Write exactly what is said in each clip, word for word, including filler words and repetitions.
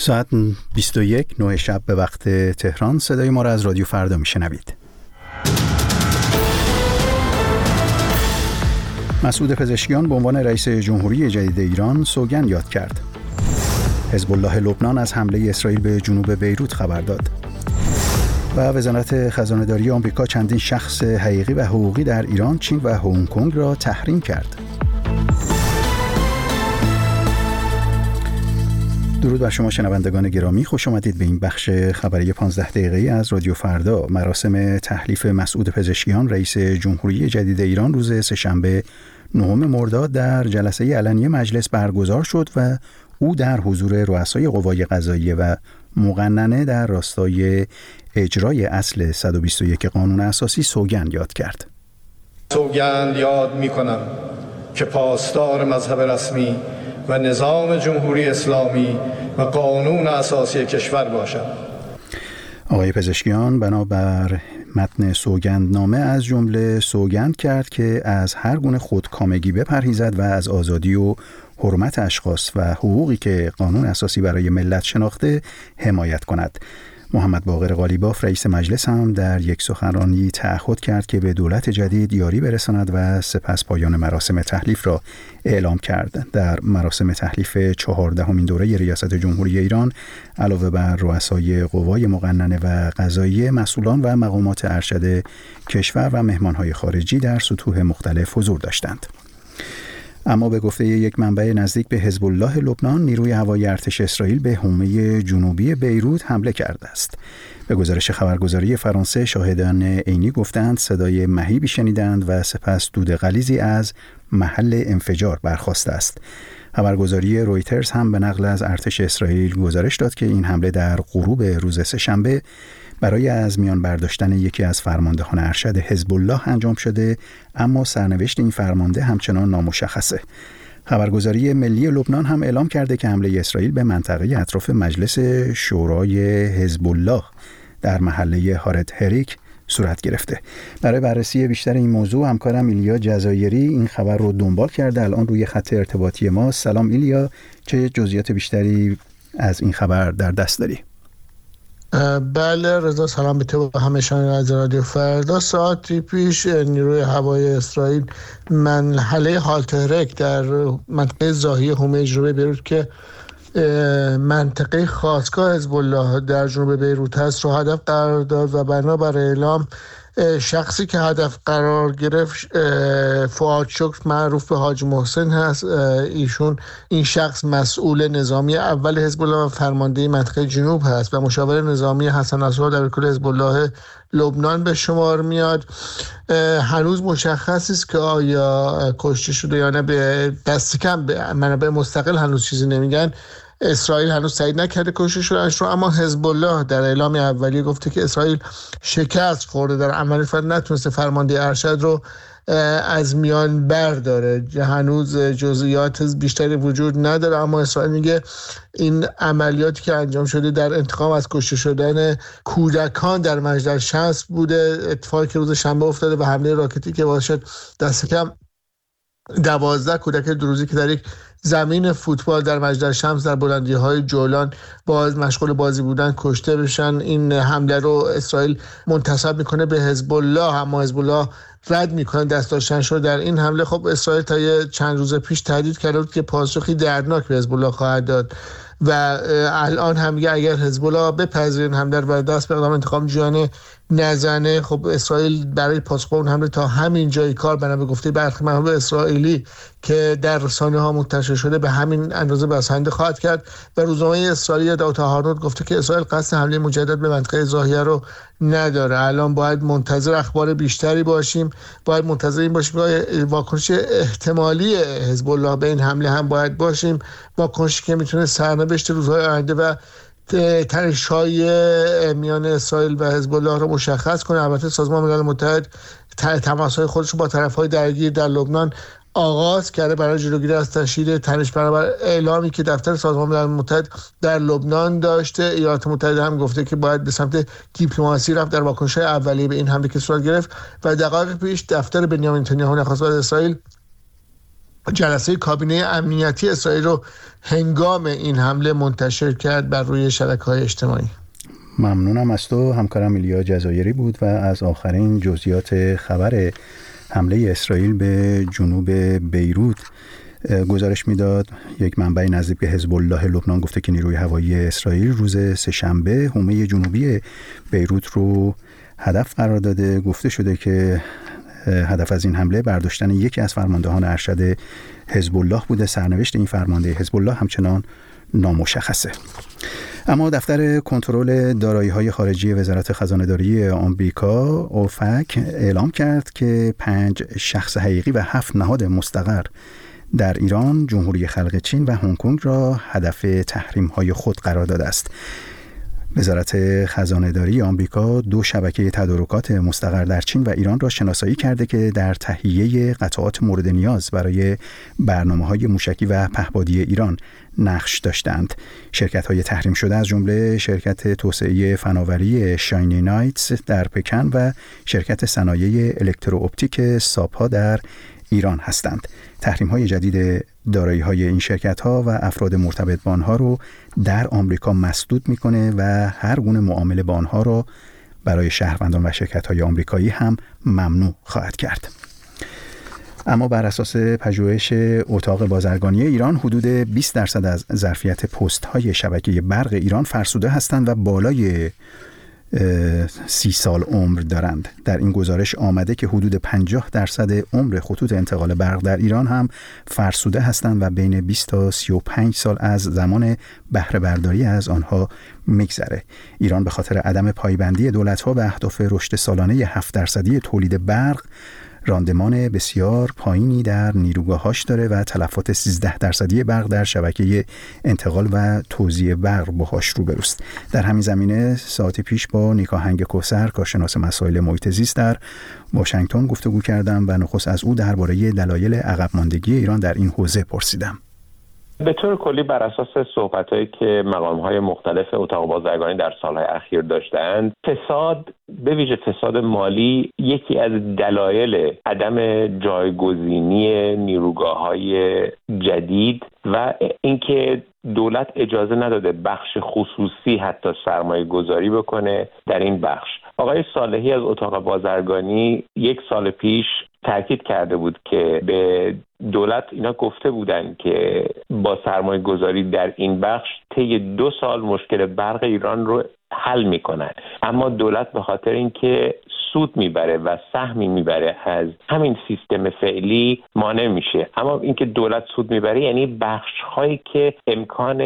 ساعت بیست و یک نه شب به وقت تهران. صدای ما را از رادیو فردا میشنوید. مسعود پزشکیان به عنوان رئیس جمهوری جدید ایران سوگند یاد کرد. حزب الله لبنان از حمله اسرائیل به جنوب بیروت خبر داد. و وزارت خزانه‌داری آمریکا چندین شخص حقیقی و حقوقی در ایران، چین و هنگ کنگ را تحریم کرد. درود بر شما شنوندگان گرامی، خوش آمدید به این بخش خبری پانزده دقیقه‌ای از رادیو فردا. مراسم تحلیف مسعود پزشکیان رئیس جمهوری جدید ایران روز سه‌شنبه نهم مرداد در جلسه علنی مجلس برگزار شد و او در حضور رؤسای قوای قضاییه و مقننه در راستای اجرای اصل صد و بیست و یک قانون اساسی سوگند یاد کرد. سوگند یاد می‌کنم که پاسدار مذهب رسمی و نظام جمهوری اسلامی و قانون اساسی کشور باشد. آقای پزشکیان بنابر متن سوگندنامه از جمله سوگند کرد که از هر گونه خودکامگی بپرهیزد و از آزادی و حرمت اشخاص و حقوقی که قانون اساسی برای ملت شناخته حمایت کند. محمد باقر قالیباف رئیس مجلس هم در یک سخنرانی تعهد کرد که به دولت جدید یاری برساند و سپس پایان مراسم تحلیف را اعلام کرد. در مراسم تحلیف چهاردهمین دوره ریاست جمهوری ایران علاوه بر رؤسای قوای مقننه و قضاییه، مسئولان و مقامات ارشد کشور و مهمانهای خارجی در سطوح مختلف حضور داشتند. اما به گفته یک منبع نزدیک به حزب الله لبنان، نیروی هوایی ارتش اسرائیل به حومه جنوبی بیروت حمله کرده است. به گزارش خبرگزاری فرانسه، شاهدان عینی گفتند صدای مهیبی شنیدند و سپس دود غلیظی از محل انفجار برخاسته است. خبرگزاری رویترز هم به نقل از ارتش اسرائیل گزارش داد که این حمله در غروب روز سه‌شنبه برای از میان برداشتن یکی از فرماندهان ارشد حزب الله انجام شده، اما سرنوشت این فرمانده همچنان نامشخصه. خبرگزاری ملی لبنان هم اعلام کرده که حمله اسرائیل به منطقه اطراف مجلس شورای حزب الله در محله هارت هریک صورت گرفته. برای بررسی بیشتر این موضوع همکارم ایلیا جزایری این خبر رو دنبال کرده، الان روی خط ارتباطی ما. سلام ایلیا، چه جزئیات بیشتری از این خبر در دست داری؟ بله رضا، سلام به تو و همه شنوندگان از رادیو فردا. ساعتی پیش نیروی هوایی اسرائیل مرحله هالتهرک در منطقه زاهیه حومه جنوبی بیروت که منطقه خاستگاه حزب الله در جنوب بیروت هست رو هدف قرار داد و بنابر اعلام شخصی که هدف قرار گرفت فؤاد شکر معروف به حاج محسن هست. ایشون این شخص مسئول نظامی اول حزب الله و فرمانده منطقه جنوب هست و مشاور نظامی حسن نصرالله در کل حزب الله لبنان به شمار میاد. هنوز مشخص است که آیا کشته شده یا نه، به دست کم به منابع مستقل هنوز چیزی نمیگن. اسرائیل هنوز تایید نکرده کشته شدهش رو، اما حزب الله در اعلام اولیه گفته که اسرائیل شکست خورده در عملیات و نتونسته فرمانده ارشد رو از میان برداره. هنوز جزئیات بیشتری وجود نداره، اما اسرائیل میگه این عملیاتی که انجام شده در انتقام از کشته شدن کودکان در مجدل شمس بوده، اتفاقی که روز شنبه افتاده و حمله راکتی که باشد دست کم دوازده کودک دروزی که در یک زمین فوتبال در مجدل شمس در بلندی‌های جولان باز مشغول بازی بودن کشته بشن. این حمله رو اسرائیل منتسب میکنه به حزب الله، اما حزب الله رد میکنه دست داشتنش رو در این حمله. خب اسرائیل تا یه چند روز پیش تهدید کرده بود که پاسخی دردناک به حزب الله خواهد داد و الان هم میگه اگر حزب الله بپذیرین حمله رو و دست به اقدام انتقام جویانه نزنه، خب اسرائیل برای پاسخ به اون حمله تا همین جای کار بنا به گفته برخی منابع اسرائیلی که در رسانه‌ها منتشر شده به همین اندازه بسنده خواهد کرد. و روزنامه اسرائیل داوتا هارنوت گفته که اسرائیل قصد حمله مجدد به منطقه زاهیه رو نداره. الان باید منتظر اخبار بیشتری باشیم، باید منتظر این باشیم که واکنش احتمالی حزب الله به این حمله هم باید باشیم، واکنشی که میتونه سرنوشت روزهای آینده و تنش‌های میان اسرائیل و حزب الله رو مشخص کنه. البته سازمان ملل متحد تماس‌های خودش رو با طرف‌های درگیر در لبنان آغاز کرده برای جلوگیری از تشدید تنش. برابر اعلامی که دفتر سازمان ملل متحد در لبنان داشته، ایالات متحده هم گفته که باید به سمت دیپلماسی رفت در واکنش‌های اولیه به این حمله که صورت گرفت. و دقایق پیش دفتر بنیامین نتانیاهو نخست وزیر اسرائیل جلسه کابینه امنیتی اسرائیل رو هنگام این حمله منتشر کرد بر روی شبکه‌های اجتماعی. ممنونم از تو. همکارم ایلیا جزایری بود و از آخرین جزئیات خبر حمله اسرائیل به جنوب بیروت گزارش میداد. یک منبع نزدیک به حزب الله لبنان گفته که نیروی هوایی اسرائیل روز سه‌شنبه حومه جنوبی بیروت رو هدف قرار داده. گفته شده که هدف از این حمله برداشتن یکی از فرماندهان ارشد حزب الله بوده. سرنوشت این فرمانده حزب الله همچنان نامشخصه. اما دفتر کنترل دارایی‌های خارجی وزارت خزانه‌داری آمریکا اوفک اعلام کرد که پنج شخص حقیقی و هفت نهاد مستقر در ایران، جمهوری خلق چین و هنگ کنگ را هدف تحریم‌های خود قرار داده است. وزارت خزانه‌داری آمریکا دو شبکه تدارکات مستقر در چین و ایران را شناسایی کرده که در تهیه قطعات مورد نیاز برای برنامه‌های موشکی و پهپادی ایران نقش داشتند. شرکت‌های تحریم شده از جمله شرکت توسعه فناوری شاینی نایتس در پکن و شرکت صنایع الکترواپتیک ساپا در ایران هستند. تحریم‌های جدید دارایی‌های این شرکت‌ها و افراد مرتبط با آنها رو در آمریکا مسدود می‌کنه و هر گونه معامله با آنها را برای شهروندان و شرکت‌های آمریکایی هم ممنوع خواهد کرد. اما بر اساس پژوهش اتاق بازرگانی ایران، حدود بیست درصد از ظرفیت پست‌های شبکه برق ایران فرسوده هستند و بالای سی سال عمر دارند. در این گزارش آمده که حدود پنجاه درصد عمر خطوط انتقال برق در ایران هم فرسوده هستند و بین بیست تا سی و پنج سال از زمان بهره برداری از آنها میگذره. ایران به خاطر عدم پایبندی دولت‌ها به اهداف رشد سالانه هفت درصدی تولید برق راندمان بسیار پایینی در نیروگاهاش داره و تلفات سیزده درصدی برق در شبکه انتقال و توزیع برق باهاش روبروست. در همین زمینه ساعتی پیش با نیکا هنگ کوثر، کارشناس مسائل محیط زیست در واشنگتن گفتگو کردم و نخست از او درباره دلایل عقب ماندگی ایران در این حوزه پرسیدم. به طور کلی بر اساس صحبت‌هایی که مقام‌های مختلف اتاق بازرگانی در سال‌های اخیر داشتند، فساد به ویژه فساد مالی یکی از دلایل عدم جایگزینی نیروگاه‌های جدید و اینکه دولت اجازه نداده بخش خصوصی حتی سرمایه گذاری بکنه در این بخش. آقای صالحی از اتاق بازرگانی یک سال پیش تاکید کرده بود که به دولت اینا گفته بودن که با سرمایه گذاری در این بخش طی دو سال مشکل برق ایران رو حل میکنن، اما دولت به خاطر اینکه سود میبره و سهمی میبره از همین سیستم فعلی مانع میشه. اما اینکه دولت سود میبره یعنی بخش هایی که امکان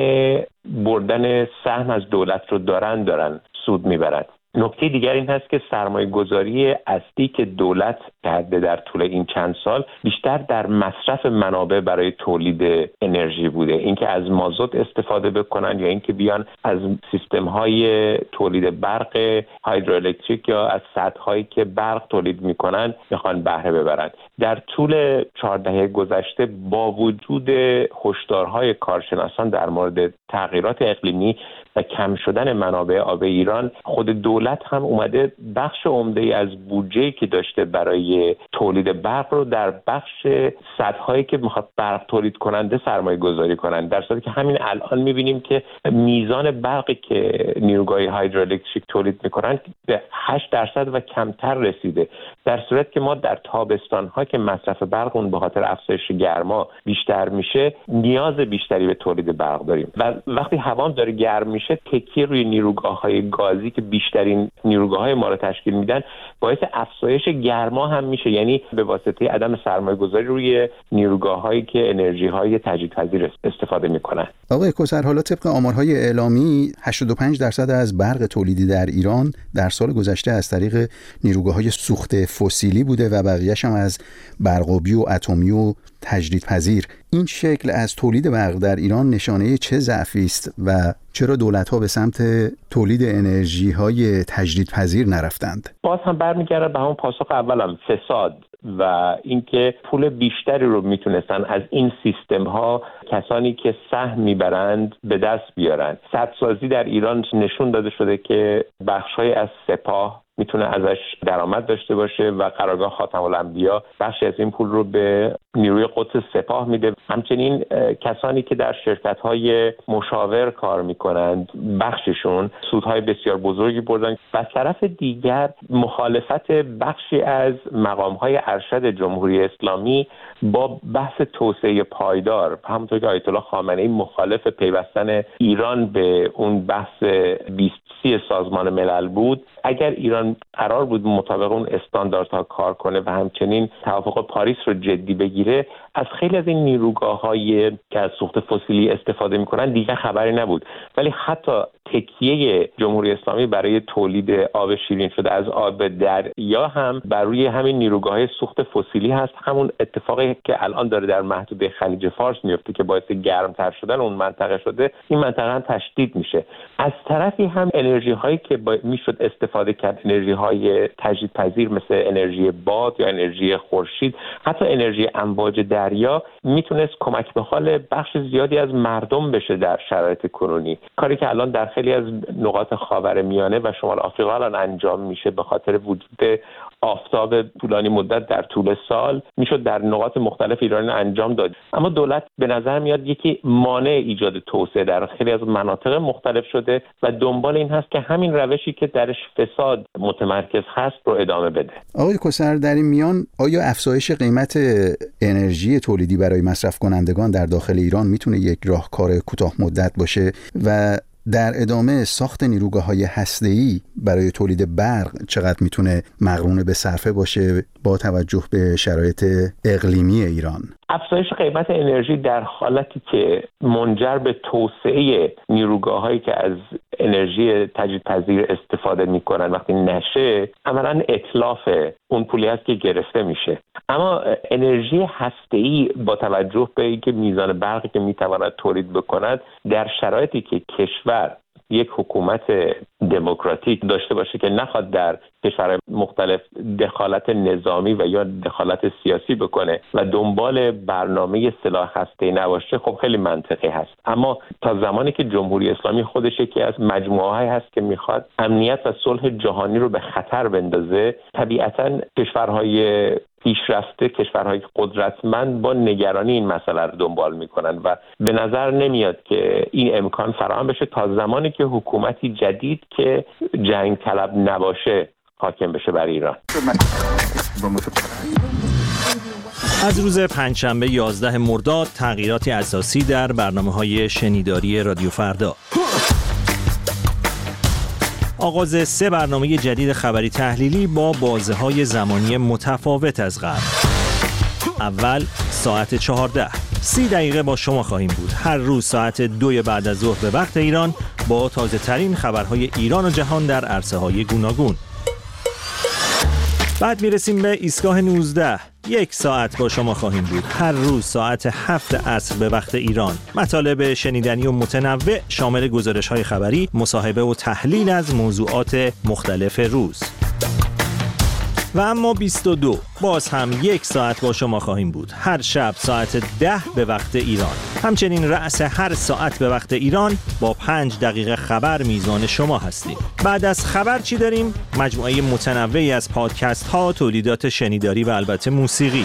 بردن سهم از دولت رو دارن دارن سود میبرن. نکته دیگر این هست که سرمایه گذاری اصلی که دولت کرده در طول این چند سال بیشتر در مصرف منابع برای تولید انرژی بوده. اینکه از مازوت استفاده بکنن یا اینکه بیان از سیستم‌های تولید برق هایدروالکتریک یا از سدهایی که برق تولید میکنن میخوان بهره ببرن. در طول چهار دهه گذشته با وجود هشدارهای کارشناسان در مورد تغییرات اقلیمی و کم شدن منابع آب ایران، خود دولت هم اومده بخش عمده‌ای از بودجه‌ای که داشته برای تولید برق رو در بخش سدهایی که میخواد برق تولید کننده سرمایه گذاری کنن، در صورتی که همین الان میبینیم که میزان برقی که نیروگاه‌های هایدروالکتریک تولید میکنن به هشت درصد و کمتر رسیده، در صورتی که ما در تابستان‌ها که مصرف برق اون به خاطر افزایش گرما بیشتر میشه نیاز بیشتری به تولید برق داریم و وقتی هوا داره گرم میشه تکیه روی نیروگاه‌های گازی که بیشترین نیروگاه‌های ما رو تشکیل میدن باعث افزایش گرما هم میشه، یعنی به واسطه عدم سرمایه‌گذاری روی نیروگاه‌هایی که انرژی‌های تجدیدپذیر استفاده میکنن. آقای کوثر، حالا طبق آمارهای اعلامی هشتاد و پنج درصد از برق تولیدی در ایران در سال گذشته از طریق نیروگاه‌های سوخت فسیلی بوده و بقیه‌اش هم از برقابی و اتمی و تجدیدپذیر. این شکل از تولید برق در ایران نشانه چه ضعفی است و چرا دولت‌ها به سمت تولید انرژی‌های تجدیدپذیر نرفتند؟ باز هم برمیگرده به همون پاسخ اولم، فساد و اینکه پول بیشتری رو میتونستن از این سیستم ها کسانی که سهم میبرند به دست بیارن. سدسازی در ایران نشون داده شده که بخش‌های از سپاه میتونه ازش درآمد داشته باشه و قرارگاه خاتم الانبیا بخشی از این پول رو به نیروی قدس سپاه میده. همچنین کسانی که در شرکت‌های مشاور کار میکنند بخششون سودهای بسیار بزرگی بردن. و طرف دیگر مخالفت بخشی از مقام‌های ارشد جمهوری اسلامی با بحث توسعه پایدار، همونطور که آیت الله خامنه‌ای مخالف پیوستن ایران به اون بحث بیست سی سازمان ملل بود، اگر ایران قرار بود مطابق اون استانداردها کار کنه و همچنین توافق پاریس رو جدی بگیره، از خیلی از این نیروگاه‌های که از سوخت فسیلی استفاده می‌کنن دیگه خبری نبود. ولی حتی تکیه جمهوری اسلامی برای تولید آب شیرین شده از آب دریا هم بر روی همین نیروگاه‌های سوخت فسیلی هست. همون اتفاقی که الان داره در محدوده خلیج فارس میفته که باعث گرمتر شدن اون منطقه شده، این منطقه هم تشدید میشه. از طرفی هم انرژی هایی که میشد استفاده کرد، انرژی های تجدیدپذیر مثل انرژی باد یا انرژی خورشید، حتی انرژی امواج دریا میتونست کمک به حال بخش زیادی از مردم بشه در شرایط کنونی. کاری که الان در خیلی از نقاط خاورمیانه و شمال آفریقا الان انجام میشه به خاطر وجود آفتاب طولانی مدت در طول سال، میشد در نقاط مختلف ایران انجام داد. اما دولت به نظر میاد یکی مانع ایجاد توسعه در خیلی از مناطق مختلف شده و دنبال این هست که همین روشی که درش فساد متمرکز هست رو ادامه بده. آقای کوثر، در این میان آیا افزایش قیمت انرژی تولیدی برای مصرف کنندگان در داخل ایران میتونه یک راهکار کوتاه مدت باشه و در ادامه ساخت نیروگاه‌های هسته‌ای برای تولید برق چقدر میتونه مقرون به صرفه باشه با توجه به شرایط اقلیمی ایران؟ افزایش قیمت انرژی در حالتی که منجر به توسعه نیروگاه‌هایی که از انرژی تجدیدپذیر استفاده می‌کنن وقتی نشه، عملاً اتلاف اون پولی است که گرفته میشه. اما انرژی هسته‌ای با توجه به اینکه میزان برقی که میتواند تولید بکند در شرایطی که کشور یک حکومت دموکراتیک داشته باشه که نخواد در کشورهای مختلف دخالت نظامی و یا دخالت سیاسی بکنه و دنبال برنامه سلاح هسته‌ای نباشه، خب خیلی منطقی هست. اما تا زمانی که جمهوری اسلامی خودش یکی از مجموعه‌هایی هست که میخواد امنیت و صلح جهانی رو به خطر بندازه، طبیعتاً کشورهای پیشرفته، کشورهای قدرتمند با نگرانی این مسئله رو دنبال میکنن و به نظر نمیاد که این امکان فراهم بشه تا زمانی که حکومتی جدید که جنگ طلب نباشه حاکم بشه بر ایران. از روز پنجشنبه یازده مرداد تغییراتی اساسی در برنامه‌های شنیداری رادیو فردا. آغاز سه برنامه جدید خبری تحلیلی با بازه‌های زمانی متفاوت از قبل. اول ساعت چهارده، سی دقیقه با شما خواهیم بود. هر روز ساعت دو بعد از ظهر به وقت ایران با تازه ترین خبرهای ایران و جهان در عرصه‌های گوناگون. بعد میرسیم به ایستگاه نوزده. یک ساعت با شما خواهیم بود. هر روز ساعت هفت عصر به وقت ایران. مطالب شنیدنی و متنوع شامل گزارش‌های خبری، مصاحبه و تحلیل از موضوعات مختلف روز. و اما بیست و دو، باز هم یک ساعت با شما خواهیم بود. هر شب ساعت ده به وقت ایران. همچنین رأس هر ساعت به وقت ایران با پنج دقیقه خبر میزان شما هستیم. بعد از خبر چی داریم؟ مجموعه متنوعی از پادکست ها، تولیدات شنیداری و البته موسیقی.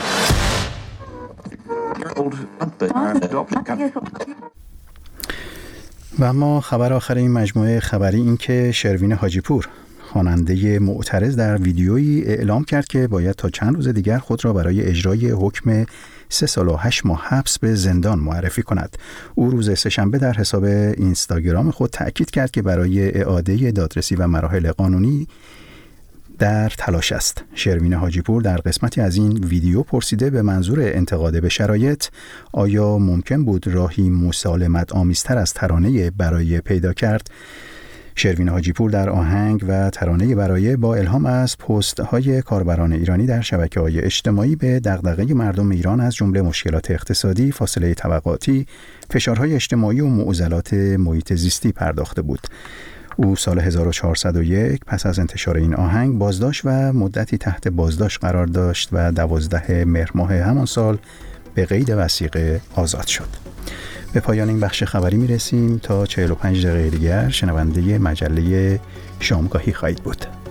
و اما خبر آخر این مجموعه خبری این که شروین حاجی پور، خواننده معترض، در ویدیویی اعلام کرد که باید تا چند روز دیگر خود را برای اجرای حکم سه سال و هشت ماه حبس به زندان معرفی کند. او روز سه‌شنبه در حساب اینستاگرام خود تأکید کرد که برای اعاده دادرسی و مراحل قانونی در تلاش است. شروین حاجی پور در قسمتی از این ویدیو پرسیده به منظور انتقاد به شرایط آیا ممکن بود راهی مسالمت آمیزتر از ترانه برای پیدا کرد. شروین حاجی پور در آهنگ و ترانه برای با الهام از پست‌های کاربران ایرانی در شبکه‌های اجتماعی به دغدغه مردم ایران از جمله مشکلات اقتصادی، فاصله طبقاتی، فشارهای اجتماعی و معضلات محیط زیستی پرداخته بود. او سال هزار و چهارصد و یک پس از انتشار این آهنگ بازداشت و مدتی تحت بازداشت قرار داشت و دوازده مهر ماه همان سال به قید وثیقه آزاد شد. به پایان این بخش خبری می رسیم. تا چهل و پنج دقیقه دیگر شنونده مجله شامگاهی خواهید بود.